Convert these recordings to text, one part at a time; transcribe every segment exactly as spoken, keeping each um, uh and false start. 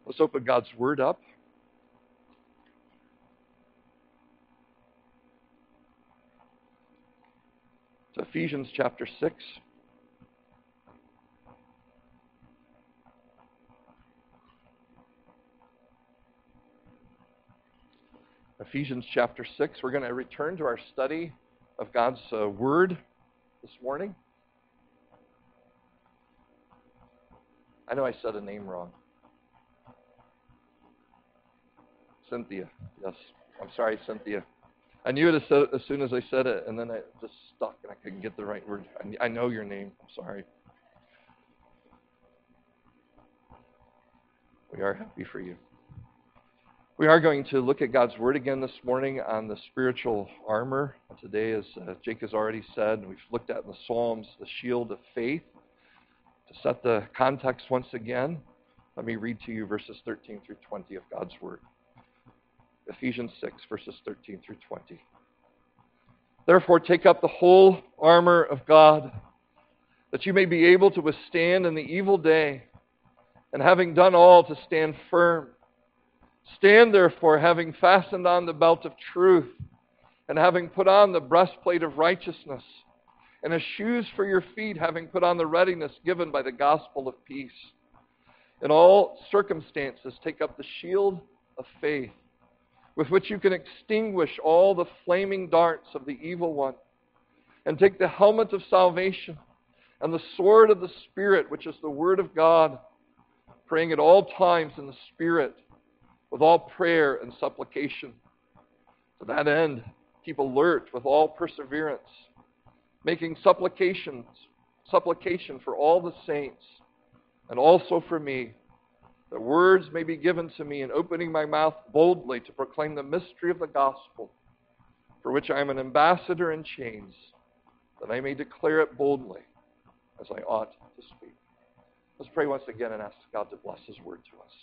Let's open God's Word up. To Ephesians chapter six. Ephesians chapter six. We're going to return to our study of God's uh, Word this morning. I know I said a name wrong. Cynthia. Yes. I'm sorry, Cynthia. I knew it as, as soon as I said it, and then I just stuck and I couldn't get the right word. I, I know your name. I'm sorry. We are happy for you. We are going to look at God's Word again this morning on the spiritual armor. Today, as uh, Jake has already said, we've looked at in the Psalms the shield of faith. To set the context once again, let me read to you verses thirteen through twenty of God's Word. Ephesians six, verses thirteen through twenty. Therefore, take up the whole armor of God, that you may be able to withstand in the evil day, and having done all, to stand firm. Stand therefore, having fastened on the belt of truth, and having put on the breastplate of righteousness, and as shoes for your feet, having put on the readiness given by the gospel of peace. In all circumstances, take up the shield of faith, with which you can extinguish all the flaming darts of the evil one, and take the helmet of salvation and the sword of the Spirit, which is the Word of God, praying at all times in the Spirit, with all prayer and supplication. To that end, keep alert with all perseverance, making supplications, supplication for all the saints, and also for me, that words may be given to me in opening my mouth boldly to proclaim the mystery of the gospel, for which I am an ambassador in chains, that I may declare it boldly as I ought to speak. Let's pray once again and ask God to bless His Word to us.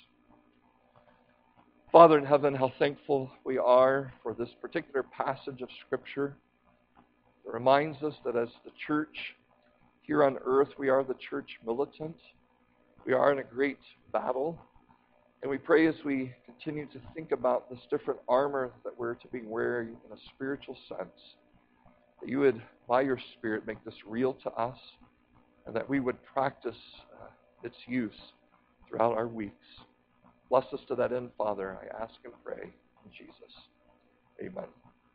Father in heaven, how thankful we are for this particular passage of Scripture. It reminds us that as the church here on earth, we are the church militant. We are in a great battle. And we pray as we continue to think about this different armor that we're to be wearing in a spiritual sense, that you would, by your Spirit, make this real to us, and that we would practice uh, its use throughout our weeks. Bless us to that end, Father, I ask and pray in Jesus. Amen.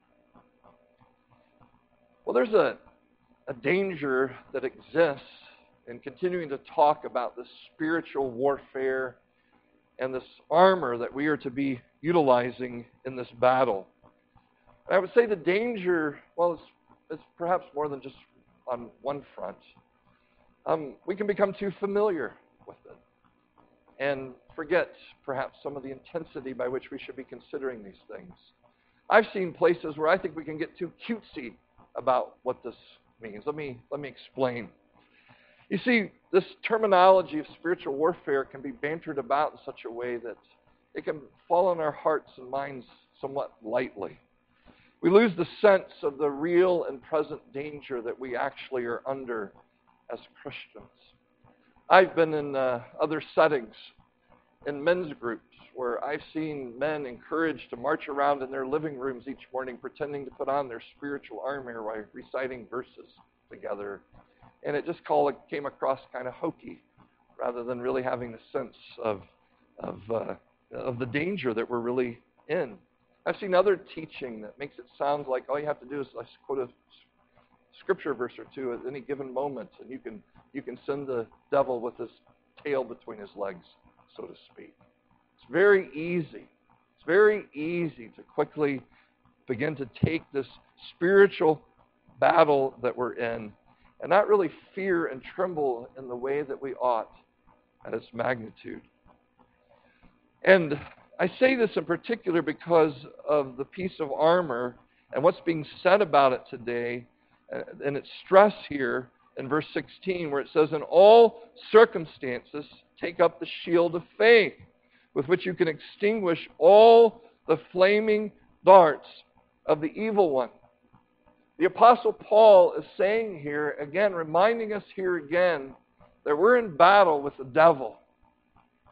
Well, there's a, a danger that exists in continuing to talk about this spiritual warfare and this armor that we are to be utilizing in this battle. And I would say the danger, well, it's, it's perhaps more than just on one front. Um, we can become too familiar with it and forget perhaps some of the intensity by which we should be considering these things. I've seen places where I think we can get too cutesy about what this means. Let me, let me explain. You see, this terminology of spiritual warfare can be bantered about in such a way that it can fall on our hearts and minds somewhat lightly. We lose the sense of the real and present danger that we actually are under as Christians. I've been in uh, other settings, in men's groups, where I've seen men encouraged to march around in their living rooms each morning pretending to put on their spiritual armor while reciting verses together. And it just call, it came across kind of hokey, rather than really having the sense of of, uh, of the danger that we're really in. I've seen other teaching that makes it sound like all you have to do is like, quote a scripture verse or two at any given moment, and you can you can send the devil with his tail between his legs, so to speak. It's very easy. It's very easy to quickly begin to take this spiritual battle that we're in and not really fear and tremble in the way that we ought at its magnitude. And I say this in particular because of the piece of armor and what's being said about it today, and its stress here in verse sixteen, where it says, in all circumstances, take up the shield of faith, with which you can extinguish all the flaming darts of the evil one. The Apostle Paul is saying here, again, reminding us here again, that we're in battle with the devil.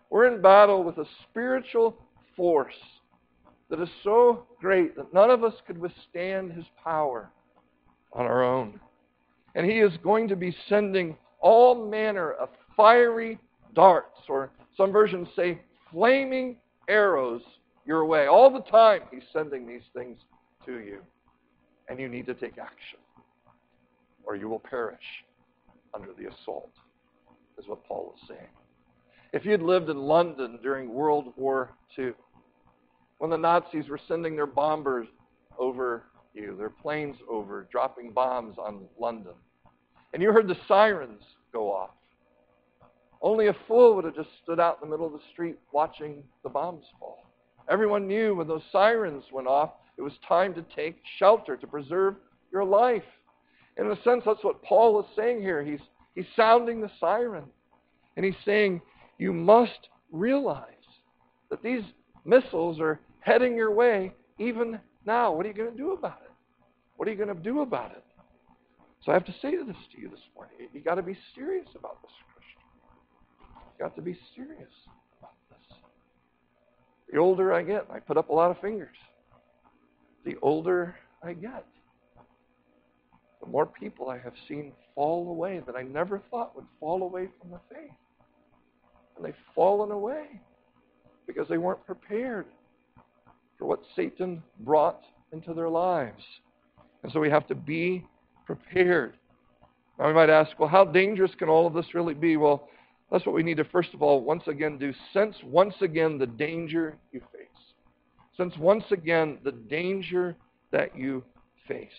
We're in battle with a spiritual force that is so great that none of us could withstand his power on our own. And he is going to be sending all manner of fiery darts, or some versions say flaming arrows, your way. All the time he's sending these things to you. And you need to take action, or you will perish under the assault, is what Paul is saying. If you had lived in London during World War Two, when the Nazis were sending their bombers over you, their planes over, dropping bombs on London, and you heard the sirens go off, only a fool would have just stood out in the middle of the street watching the bombs fall. Everyone knew when those sirens went off, it was time to take shelter, to preserve your life. In a sense, that's what Paul is saying here. He's, he's sounding the siren. And he's saying, you must realize that these missiles are heading your way even now. What are you going to do about it? What are you going to do about it? So I have to say this to you this morning. You've got to be serious about this, Christian. You've got to be serious about this. The older I get, I put up a lot of fingers. The older I get, the more people I have seen fall away that I never thought would fall away from the faith. And they've fallen away because they weren't prepared for what Satan brought into their lives. And so we have to be prepared. Now we might ask, well, how dangerous can all of this really be? Well, that's what we need to first of all once again do. Sense once again the danger you face. Sense once again the danger that you face.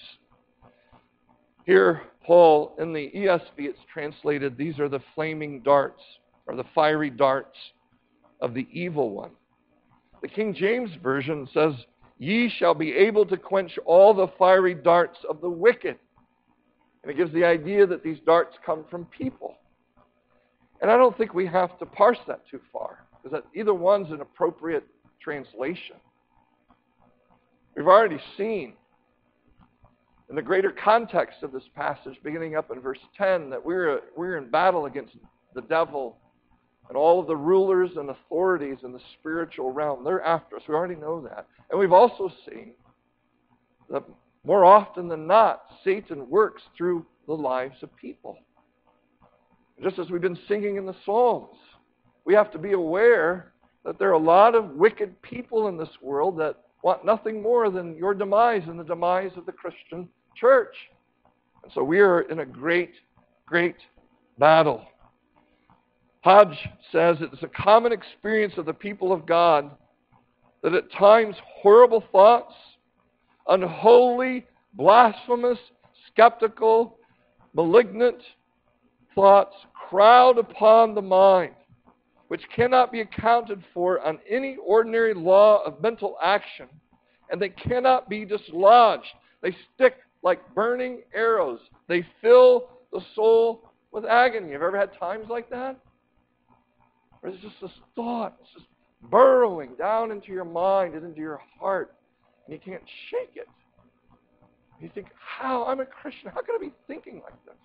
Here, Paul, in the E S V, it's translated, these are the flaming darts, or the fiery darts of the evil one. The King James Version says, ye shall be able to quench all the fiery darts of the wicked. And it gives the idea that these darts come from people. And I don't think we have to parse that too far, because that either one's an appropriate translation. We've already seen in the greater context of this passage, beginning up in verse ten, that we're, we're in battle against the devil and all of the rulers and authorities in the spiritual realm. They're after us. We already know that. And we've also seen that more often than not, Satan works through the lives of people. Just as we've been singing in the Psalms, we have to be aware that there are a lot of wicked people in this world that want nothing more than your demise and the demise of the Christian church. And so we are in a great, great battle. Hodge says it's a common experience of the people of God that at times horrible thoughts, unholy, blasphemous, skeptical, malignant thoughts crowd upon the mind, which cannot be accounted for on any ordinary law of mental action, and they cannot be dislodged. They stick like burning arrows. They fill the soul with agony. Have you ever had times like that? Where there's just this thought, it's just burrowing down into your mind and into your heart, and you can't shake it. You think, how? I'm a Christian. How can I be thinking like this?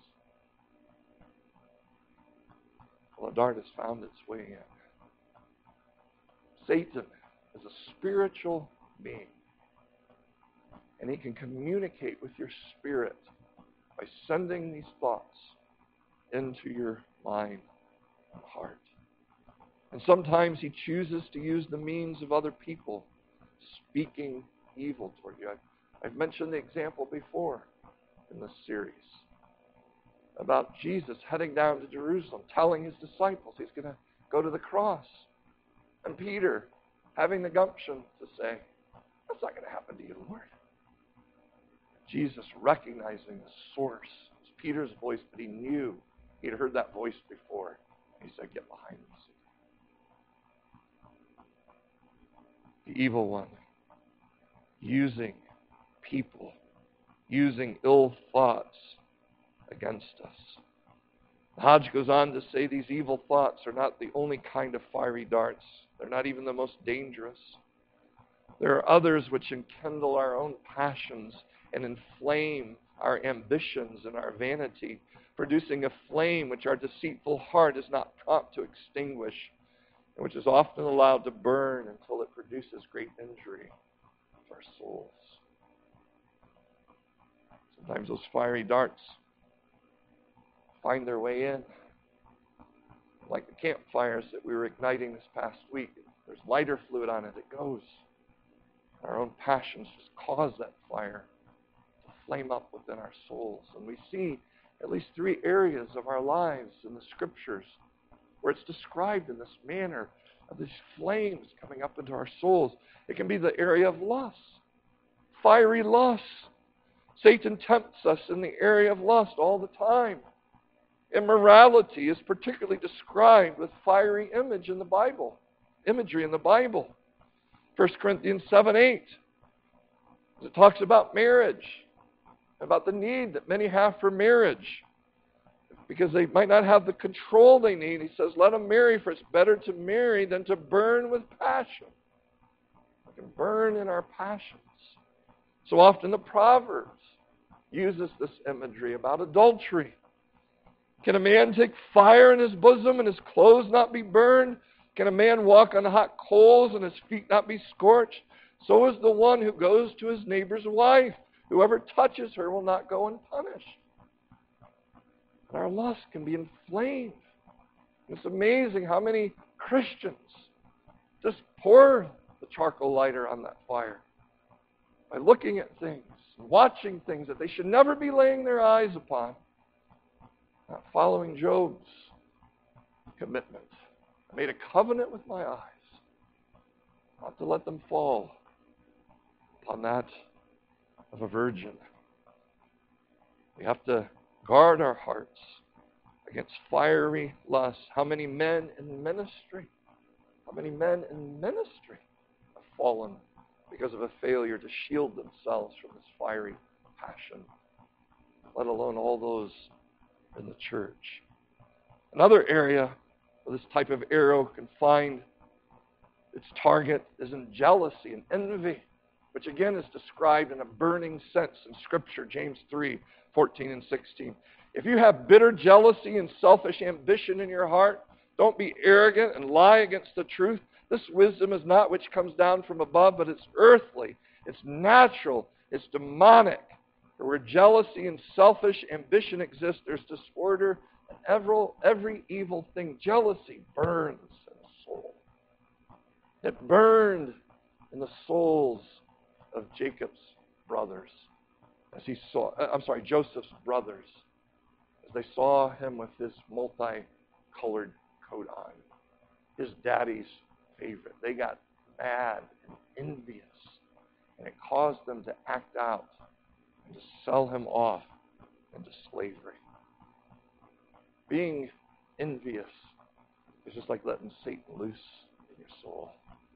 Well, a dart has found its way in. Satan is a spiritual being. And he can communicate with your spirit by sending these thoughts into your mind and heart. And sometimes he chooses to use the means of other people speaking evil toward you. I've, I've mentioned the example before in this series about Jesus heading down to Jerusalem, telling his disciples he's going to go to the cross. And Peter having the gumption to say, that's not going to happen to you, Lord. Jesus recognizing the source. It's Peter's voice, but he knew he'd heard that voice before. He said, get behind me, Satan. The evil one using people, using ill thoughts against us. Hodge goes on to say these evil thoughts are not the only kind of fiery darts. They're not even the most dangerous. There are others which enkindle our own passions and inflame our ambitions and our vanity, producing a flame which our deceitful heart is not prompt to extinguish. and which is often allowed to burn until it produces great injury to our souls. Sometimes those fiery darts find their way in. Like the campfires that we were igniting this past week. There's lighter fluid on it, it goes. Our own passions just cause that fire to flame up within our souls. And we see at least three areas of our lives in the Scriptures where it's described in this manner of these flames coming up into our souls. It can be the area of lust, fiery lust. Satan tempts us in the area of lust all the time. Immorality is particularly described with fiery image in the Bible, imagery in the Bible. First Corinthians seven eight. It talks about marriage, about the need that many have for marriage, because they might not have the control they need. He says, let them marry, for it's better to marry than to burn with passion. We can burn in our passions. So often the Proverbs uses this imagery about adultery. Can a man take fire in his bosom and his clothes not be burned? Can a man walk on hot coals and his feet not be scorched? So is the one who goes to his neighbor's wife. Whoever touches her will not go unpunished. And our lust can be inflamed. It's amazing how many Christians just pour the charcoal lighter on that fire by looking at things, watching things that they should never be laying their eyes upon. Not following Job's commitment. I made a covenant with my eyes not to let them fall upon that of a virgin. We have to guard our hearts against fiery lust. How many men in ministry, how many men in ministry have fallen because of a failure to shield themselves from this fiery passion, let alone all those in the church. Another area where this type of arrow can find its target is in jealousy and envy, which again is described in a burning sense in Scripture, James three, fourteen and sixteen. If you have bitter jealousy and selfish ambition in your heart, don't be arrogant and lie against the truth. This wisdom is not which comes down from above, but it's earthly, it's natural, it's demonic. For where jealousy and selfish ambition exist, there's disorder and every, every evil thing. Jealousy burns in the soul. It burned in the souls of Jacob's brothers, as he saw, I'm sorry, Joseph's brothers, as they saw him with his multicolored coat on, his daddy's favorite. They got mad and envious, and it caused them to act out and to sell him off into slavery. Being envious is just like letting Satan loose in your soul,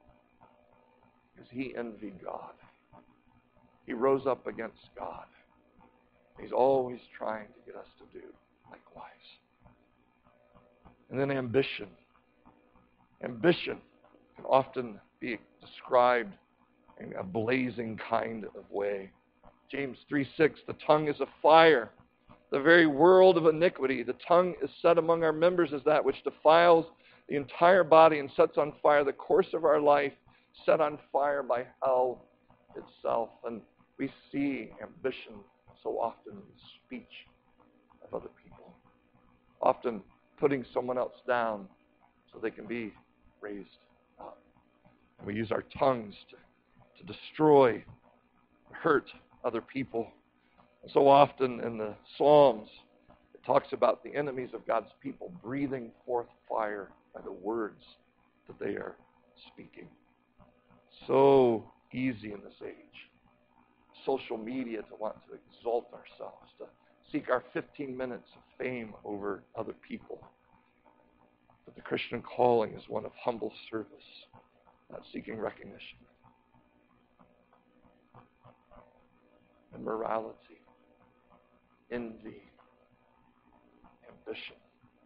because he envied God. He rose up against God. He's always trying to get us to do likewise. And then ambition. Ambition can often be described in a blazing kind of way. James three six, the tongue is a fire, the very world of iniquity. The tongue is set among our members as that which defiles the entire body and sets on fire the course of our life, set on fire by hell itself. And we see ambition so often in the speech of other people, often putting someone else down so they can be raised up. And we use our tongues to, to destroy, hurt other people. And so often in the Psalms, it talks about the enemies of God's people breathing forth fire by the words that they are speaking. So easy in this age. Social media to want to exalt ourselves, to seek our fifteen minutes of fame over other people. But the Christian calling is one of humble service, not seeking recognition. Immorality, envy, ambition.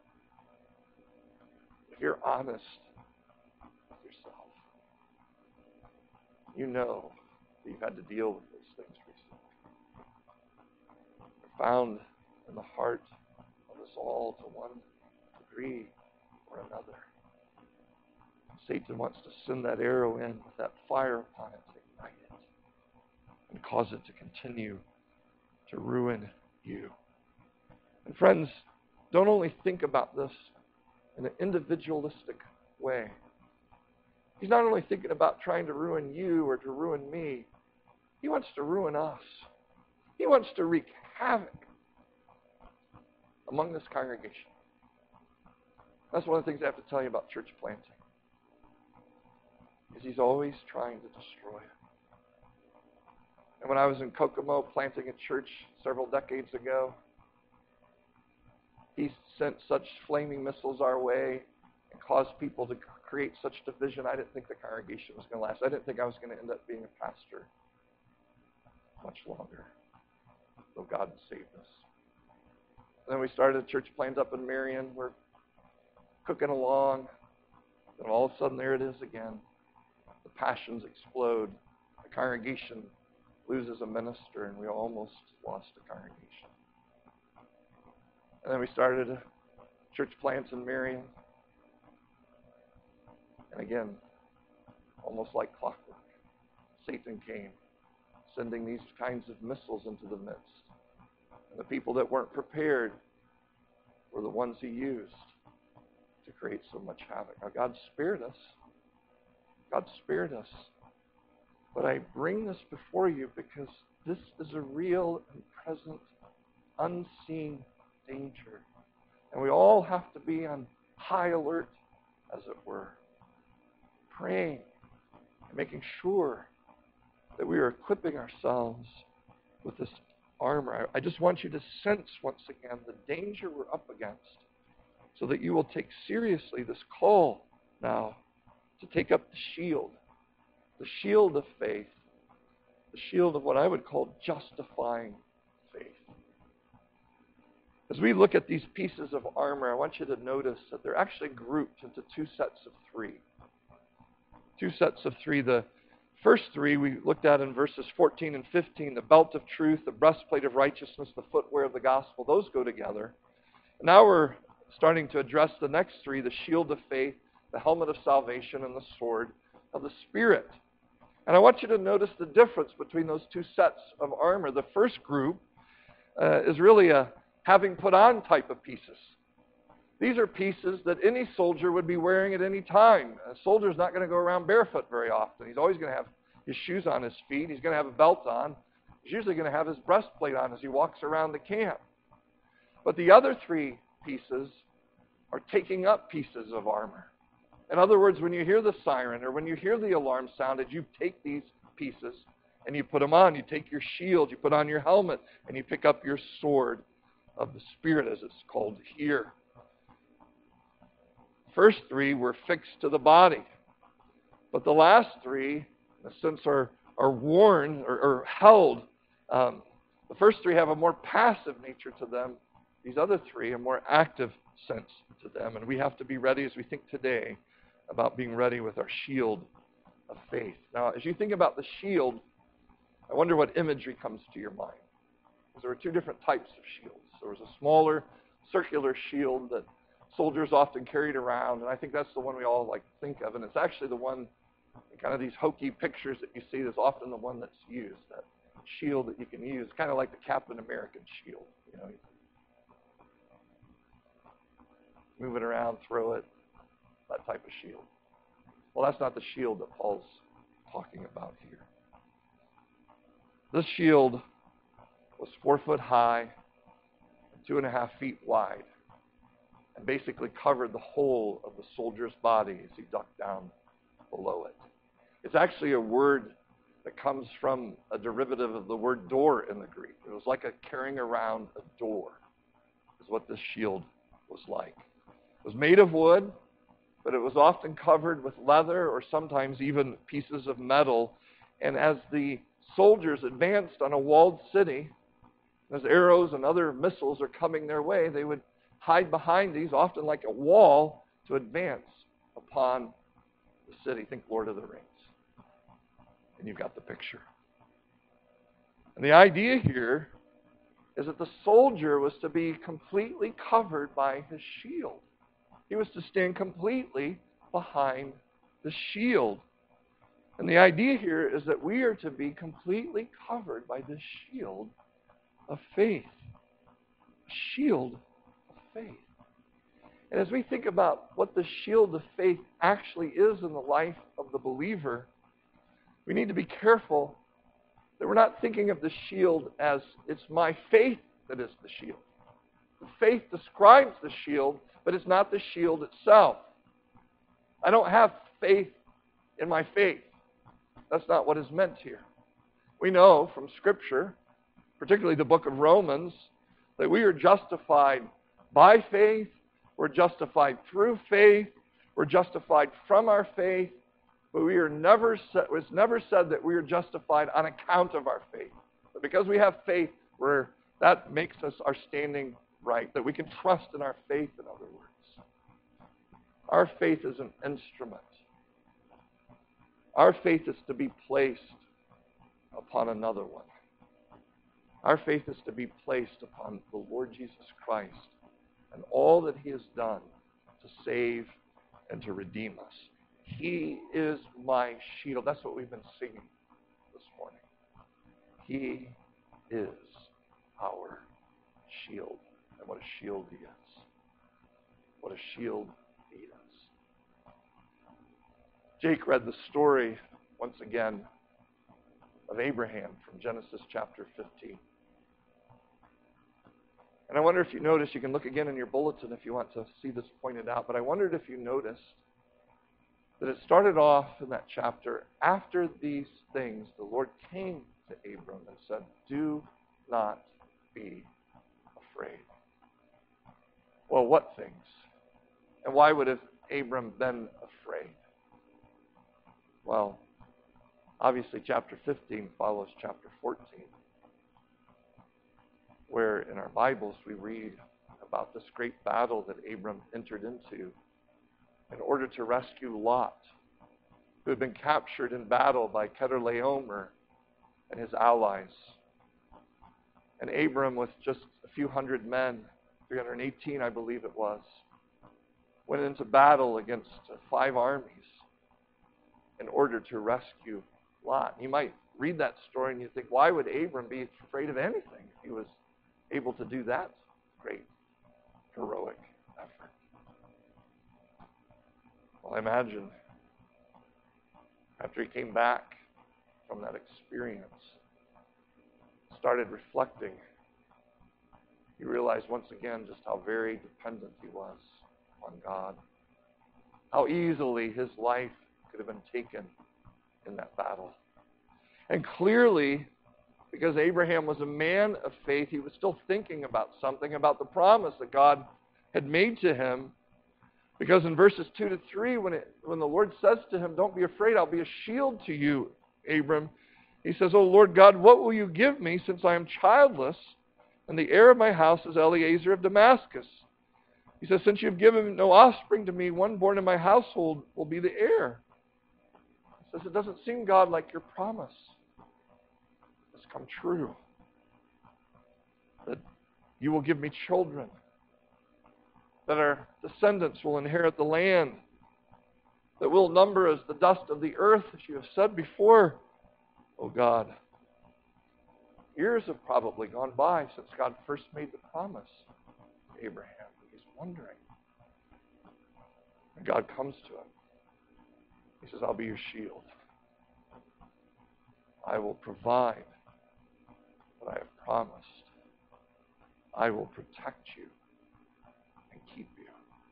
If you're honest with yourself, you know that you've had to deal with those things recently. They're found in the heart of us all to one degree or another. Satan wants to send that arrow in with that fire upon it to ignite it and cause it to continue to ruin you. And friends, don't only think about this in an individualistic way. He's not only thinking about trying to ruin you or to ruin me. He wants to ruin us. He wants to wreak havoc among this congregation. That's one of the things I have to tell you about church planting. Is he's always trying to destroy it. And when I was in Kokomo planting a church several decades ago, he sent such flaming missiles our way and caused people to create such division. I didn't think the congregation was going to last. I didn't think I was going to end up being a pastor much longer, though God saved us. And then we started a church plant up in Marion. We're cooking along, and all of a sudden there it is again. The passions explode. The congregation loses a minister, and we almost lost a congregation. And then we started a church plant in Marion. And again, almost like clockwork, Satan came, sending these kinds of missiles into the midst. And the people that weren't prepared were the ones he used to create so much havoc. Now, God spared us. God spared us. But I bring this before you because this is a real and present, unseen danger. And we all have to be on high alert, as it were, praying and making sure that we are equipping ourselves with this armor. I just want you to sense once again the danger we're up against so that you will take seriously this call now to take up the shield, the shield of faith, the shield of what I would call justifying faith. As we look at these pieces of armor, I want you to notice that they're actually grouped into two sets of three. Two sets of three. The first three we looked at in verses fourteen and fifteen, the belt of truth, the breastplate of righteousness, the footwear of the gospel. Those go together. Now we're starting to address the next three, the shield of faith, the helmet of salvation, and the sword of the Spirit. And I want you to notice the difference between those two sets of armor. The first group uh, is really a having put on type of pieces. These are pieces that any soldier would be wearing at any time. A soldier's not going to go around barefoot very often. He's always going to have his shoes on his feet. He's going to have a belt on. He's usually going to have his breastplate on as he walks around the camp. But the other three pieces are taking up pieces of armor. In other words, when you hear the siren or when you hear the alarm sounded, you take these pieces and you put them on. You take your shield, you put on your helmet, and you pick up your sword of the Spirit, as it's called here. First three were fixed to the body. But the last three, in a sense, are, are worn or, or held. Um, the first three have a more passive nature to them. These other three, a more active sense to them. And we have to be ready as we think today about being ready with our shield of faith. Now, as you think about the shield, I wonder what imagery comes to your mind. Because there are two different types of shields. There was a smaller circular shield that soldiers often carried around, and I think that's the one we all like to think of. And it's actually the one, kind of these hokey pictures that you see, is often the one that's used, that shield that you can use, kind of like the Captain American shield. You know, move it around, throw it, that type of shield. Well, that's not the shield that Paul's talking about here. This shield was four foot high and two and a half feet wide, and basically covered the whole of the soldier's body as he ducked down below it. It's actually a word that comes from a derivative of the word door in the Greek. It was like a carrying around a door, is what this shield was like. It was made of wood, but it was often covered with leather or sometimes even pieces of metal. And as the soldiers advanced on a walled city, as arrows and other missiles are coming their way, they would hide behind these, often like a wall, to advance upon the city. Think Lord of the Rings. And you've got the picture. And the idea here is that the soldier was to be completely covered by his shield. He was to stand completely behind the shield. And the idea here is that we are to be completely covered by this shield of faith. Shield of faith. And as we think about what the shield of faith actually is in the life of the believer, we need to be careful that we're not thinking of the shield as it's my faith that is the shield. The faith describes the shield, but it's not the shield itself. I don't have faith in my faith. That's not what is meant here. We know from Scripture, particularly the book of Romans, that we are justified by faith, we're justified through faith, we're justified from our faith, but we are never said, it's never said that we are justified on account of our faith. But because we have faith, we're, that makes us our standing right, that we can trust in our faith, in other words. Our faith is an instrument. Our faith is to be placed upon another one. Our faith is to be placed upon the Lord Jesus Christ and all that He has done to save and to redeem us. He is my shield. That's what we've been singing this morning. He is our shield. And what a shield He is. What a shield He is. Jake read the story, once again, of Abraham from Genesis chapter fifteen. And I wonder if you notice, you can look again in your bulletin if you want to see this pointed out, but I wondered if you noticed that it started off in that chapter, after these things, the Lord came to Abram and said, do not be afraid. Well, what things? And why would have Abram been afraid? Well, obviously chapter fifteen follows chapter fourteen, where in our Bibles we read about this great battle that Abram entered into in order to rescue Lot, who had been captured in battle by Chedorlaomer and his allies. And Abram, with just a few hundred men, three hundred eighteen I believe it was, went into battle against five armies in order to rescue Lot. You might read that story and you think, why would Abram be afraid of anything if he was able to do that great, heroic effort? Well, I imagine after he came back from that experience, started reflecting, he realized once again just how very dependent he was on God. How easily his life could have been taken in that battle. And clearly, because Abraham was a man of faith, he was still thinking about something, about the promise that God had made to him. Because in verses two to three, when, it, when the Lord says to him, don't be afraid, I'll be a shield to you, Abram. He says, oh Lord God, what will you give me since I am childless, and the heir of my house is Eliezer of Damascus? He says, since you've given no offspring to me, one born in my household will be the heir. He says, it doesn't seem, God, like your promise has come true. That you will give me children, that our descendants will inherit the land, that we'll number as the dust of the earth, as you have said before. Oh God, years have probably gone by since God first made the promise to Abraham. He's wondering. And God comes to him. He says, I'll be your shield. I will provide what I have promised. I will protect you and keep you.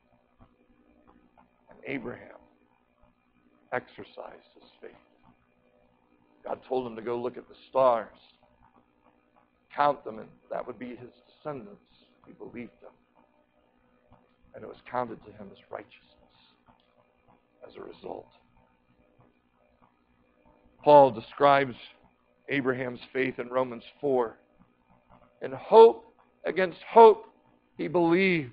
And Abraham exercised his faith. God told him to go look at the stars, count them, and that would be his descendants. He believed them. And it was counted to him as righteousness as a result. Paul describes Abraham's faith in Romans four. In hope against hope, he believed,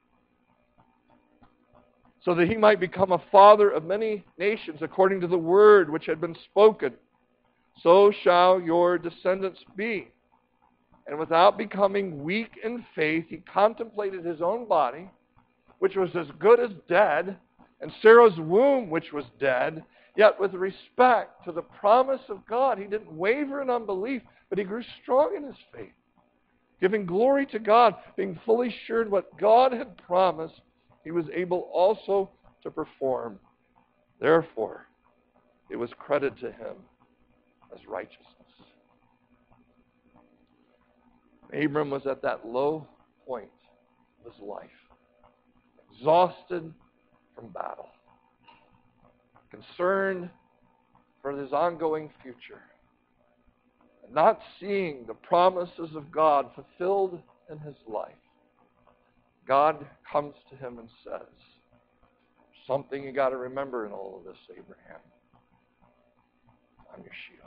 so that he might become a father of many nations according to the word which had been spoken. So shall your descendants be. And without becoming weak in faith, he contemplated his own body, which was as good as dead, and Sarah's womb, which was dead, yet with respect to the promise of God, he didn't waver in unbelief, but he grew strong in his faith, giving glory to God, being fully assured what God had promised, he was able also to perform. Therefore, it was credited to him as righteousness. Abram was at that low point of his life, exhausted from battle, concerned for his ongoing future, and not seeing the promises of God fulfilled in his life. God comes to him and says, something you got to remember in all of this, Abraham. I'm your shield.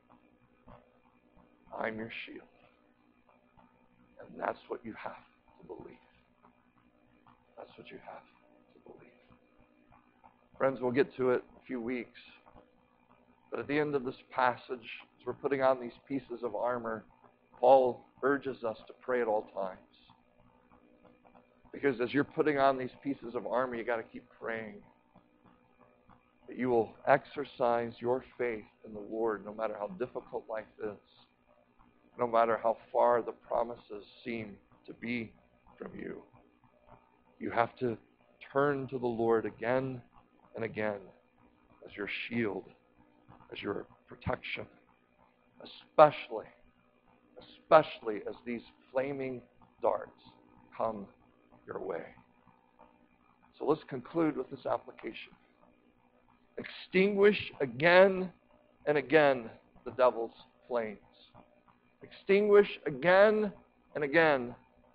I'm your shield. And that's what you have to believe. That's what you have to believe. Friends, we'll get to it in a few weeks. But at the end of this passage, as we're putting on these pieces of armor, Paul urges us to pray at all times. Because as you're putting on these pieces of armor, you got to keep praying that you will exercise your faith in the Lord no matter how difficult life is, no matter how far the promises seem to be from you. You have to turn to the Lord again and again as your shield, as your protection, especially, especially as these flaming darts come your way. So let's conclude with this application. Extinguish again and again the devil's flames. Extinguish again and again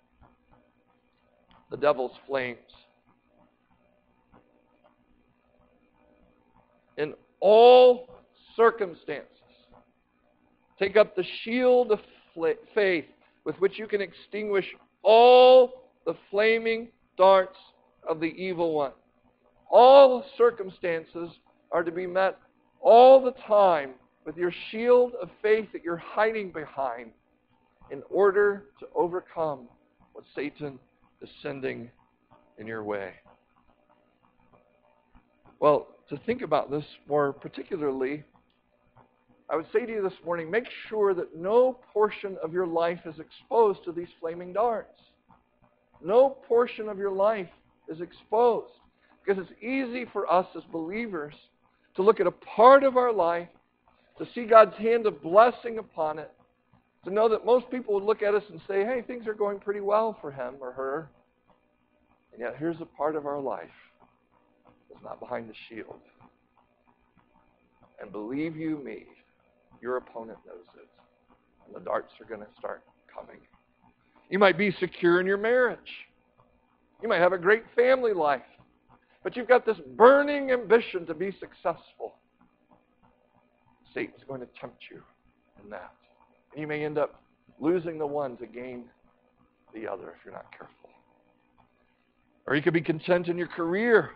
the devil's flames. In all circumstances, take up the shield of faith with which you can extinguish all the flaming darts of the evil one. All circumstances are to be met all the time with your shield of faith that you're hiding behind in order to overcome what Satan is sending in your way. Well, to think about this more particularly, I would say to you this morning, make sure that no portion of your life is exposed to these flaming darts. No portion of your life is exposed. Because it's easy for us as believers to look at a part of our life, to see God's hand of blessing upon it, to know that most people would look at us and say, hey, things are going pretty well for him or her. And yet here's a part of our life that's not behind the shield. And believe you me, your opponent knows it. And the darts are going to start coming. You might be secure in your marriage. You might have a great family life. But you've got this burning ambition to be successful. Satan's going to tempt you in that. And you may end up losing the one to gain the other if you're not careful. Or you could be content in your career,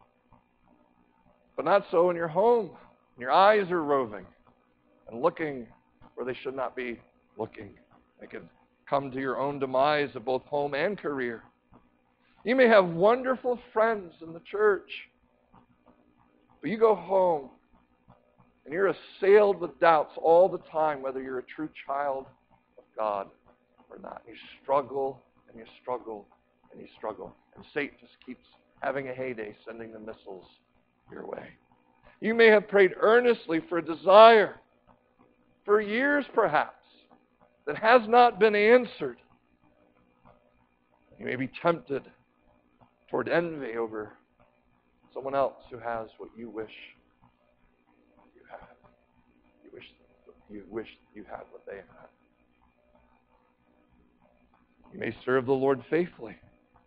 but not so in your home. Your eyes are roving and looking where they should not be looking. They can come to your own demise of both home and career. You may have wonderful friends in the church, but you go home and you're assailed with doubts all the time whether you're a true child of God or not. You struggle and you struggle and you struggle. And Satan just keeps having a heyday, sending the missiles your way. You may have prayed earnestly for a desire for years perhaps that has not been answered. You may be tempted toward envy over someone else who has what you wish you had. You wish you wish you had what they had. You may serve the Lord faithfully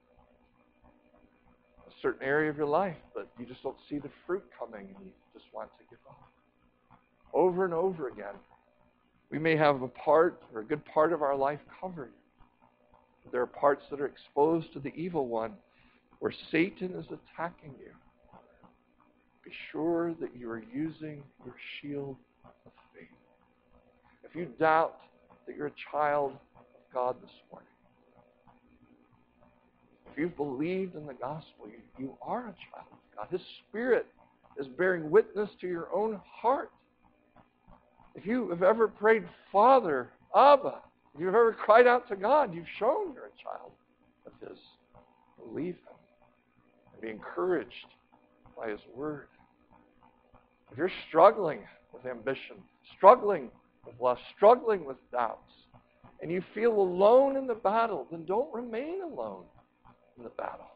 in a certain area of your life, but you just don't see the fruit coming and you just want to give up. Over and over again, we may have a part or a good part of our life covered. But there are parts that are exposed to the evil one where Satan is attacking you. Be sure that you are using your shield of faith. If you doubt that you're a child of God this morning, if you've believed in the gospel, you, you are a child of God. His Spirit is bearing witness to your own heart. If you have ever prayed, Father, Abba, if you've ever cried out to God, you've shown you're a child of His. Believe Him and be encouraged by His Word. If you're struggling with ambition, struggling with lust, struggling with doubts, and you feel alone in the battle, then don't remain alone in the battle.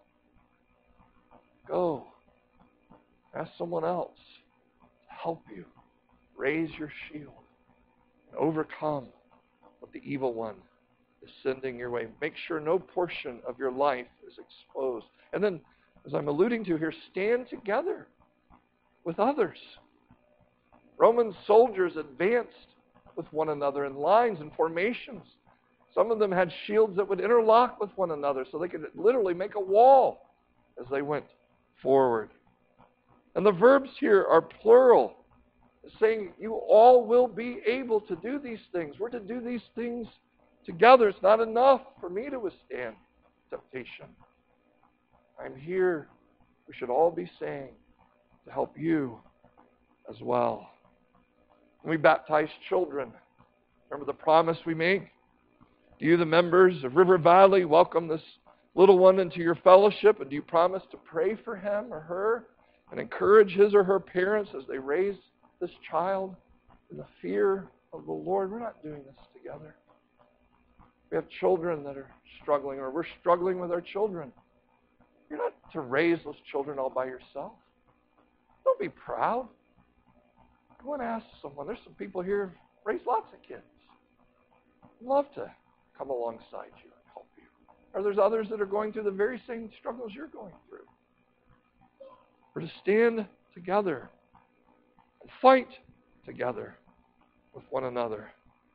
Go. Ask someone else to help you. Raise your shield and overcome what the evil one is sending your way. Make sure no portion of your life is exposed. And then, as I'm alluding to here, stand together with others. Roman soldiers advanced with one another in lines and formations. Some of them had shields that would interlock with one another so they could literally make a wall as they went forward. And the verbs here are plural, saying you all will be able to do these things. We're to do these things together. It's not enough for me to withstand temptation. I'm here, we should all be saying, to help you as well. When we baptize children, remember the promise we make? Do you, the members of River Valley, welcome this little one into your fellowship? And do you promise to pray for him or her and encourage his or her parents as they raise this child in the fear of the Lord? We're not doing this together. We have children that are struggling, or we're struggling with our children. You're not to raise those children all by yourself. Don't be proud. Go and ask someone. There's some people here who've raised lots of kids. I'd love to come alongside you and help you. Or there's others that are going through the very same struggles you're going through. We're to stand together and fight together with one another.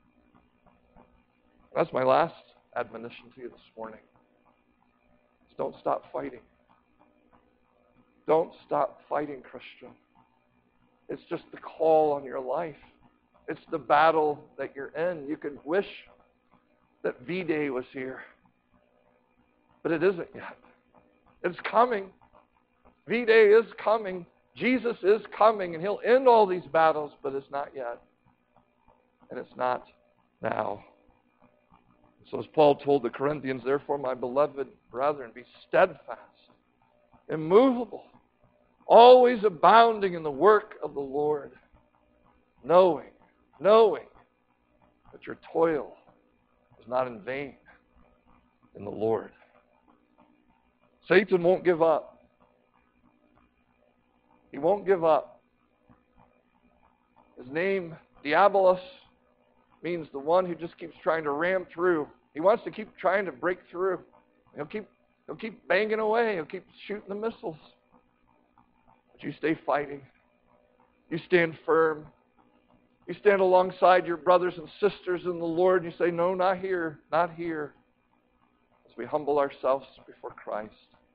That's my last admonition to you this morning. Is don't stop fighting. Don't stop fighting, Christian. It's just the call on your life. It's the battle that you're in. You could wish that V-Day was here, but it isn't yet. It's coming. V-Day is coming. Jesus is coming, and He'll end all these battles, but it's not yet. And it's not now. So as Paul told the Corinthians, therefore, my beloved brethren, be steadfast, immovable, always abounding in the work of the Lord, knowing, knowing that your toil is not in vain in the Lord. Satan won't give up. He won't give up. His name, Diabolos, means the one who just keeps trying to ram through. He wants to keep trying to break through. He'll keep, he'll keep banging away. He'll keep shooting the missiles. But you stay fighting. You stand firm. You stand alongside your brothers and sisters in the Lord. And you say, no, not here, not here. As we humble ourselves before Christ.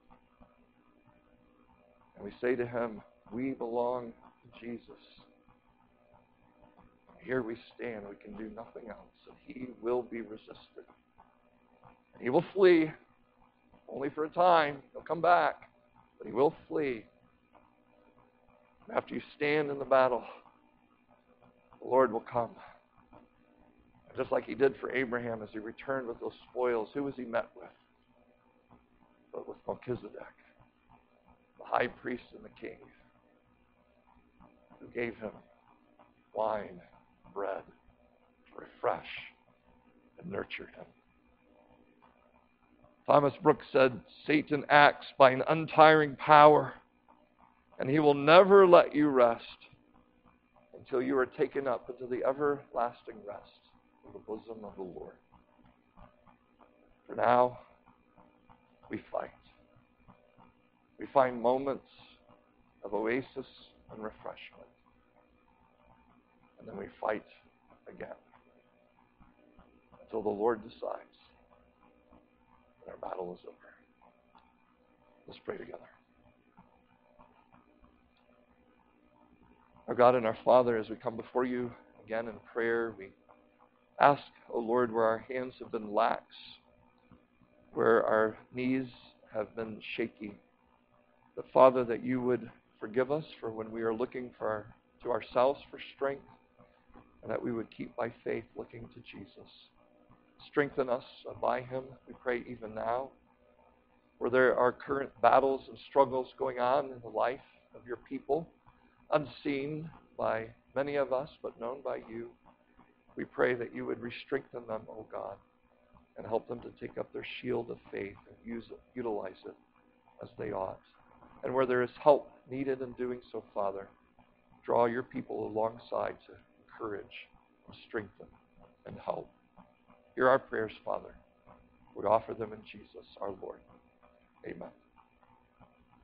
And we say to Him, we belong to Jesus. Here we stand. We can do nothing else. And He will be resisted. And He will flee. Only for a time. He'll come back. But He will flee. After you stand in the battle, the Lord will come. And just like He did for Abraham as he returned with those spoils, who was He met with? But with Melchizedek, the high priest and the king, who gave him wine, bread, to refresh and nurture him. Thomas Brooks said, Satan acts by an untiring power, and he will never let you rest until you are taken up into the everlasting rest of the bosom of the Lord. For now, we fight. We find moments of oasis and refreshment. And then we fight again until the Lord decides that our battle is over. Let's pray together. Our God and our Father, as we come before you again in prayer, we ask, O Lord, where our hands have been lax, where our knees have been shaky, That, Father, that you would forgive us for when we are looking for to ourselves for strength, and that we would keep by faith looking to Jesus. Strengthen us by him, we pray even now, where there are current battles and struggles going on in the life of your people, unseen by many of us, but known by you. We pray that you would re-strengthen them, O God, and help them to take up their shield of faith and use it, utilize it as they ought. And where there is help needed in doing so, Father, draw your people alongside to encourage and strengthen and help. Hear our prayers, Father. We offer them in Jesus, our Lord. Amen.